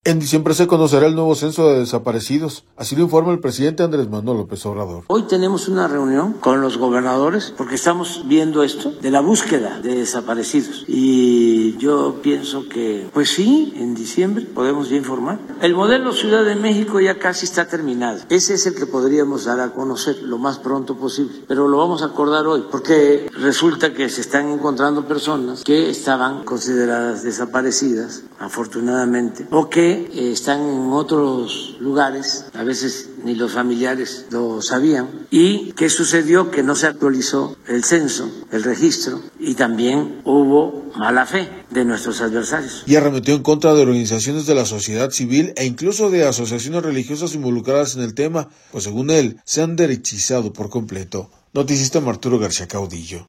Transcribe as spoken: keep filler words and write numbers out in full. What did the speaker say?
En diciembre se conocerá el nuevo censo de desaparecidos, así lo informa el presidente Andrés Manuel López Obrador. Hoy tenemos una reunión con los gobernadores porque estamos viendo esto de la búsqueda de desaparecidos y yo pienso que, pues sí, en diciembre podemos ya informar. El modelo Ciudad de México ya casi está terminado. Ese es el que podríamos dar a conocer lo más pronto posible, pero lo vamos a acordar hoy porque resulta que se están encontrando personas que estaban consideradas desaparecidas, afortunadamente, o que eh, están en otros lugares, a veces ni los familiares lo sabían. ¿Y qué sucedió? Que no se actualizó el censo, el registro, y también hubo mala fe de nuestros adversarios. Y arremetió en contra de organizaciones de la sociedad civil e incluso de asociaciones religiosas involucradas en el tema, pues según él, se han derechizado por completo. Noticista Arturo García Caudillo.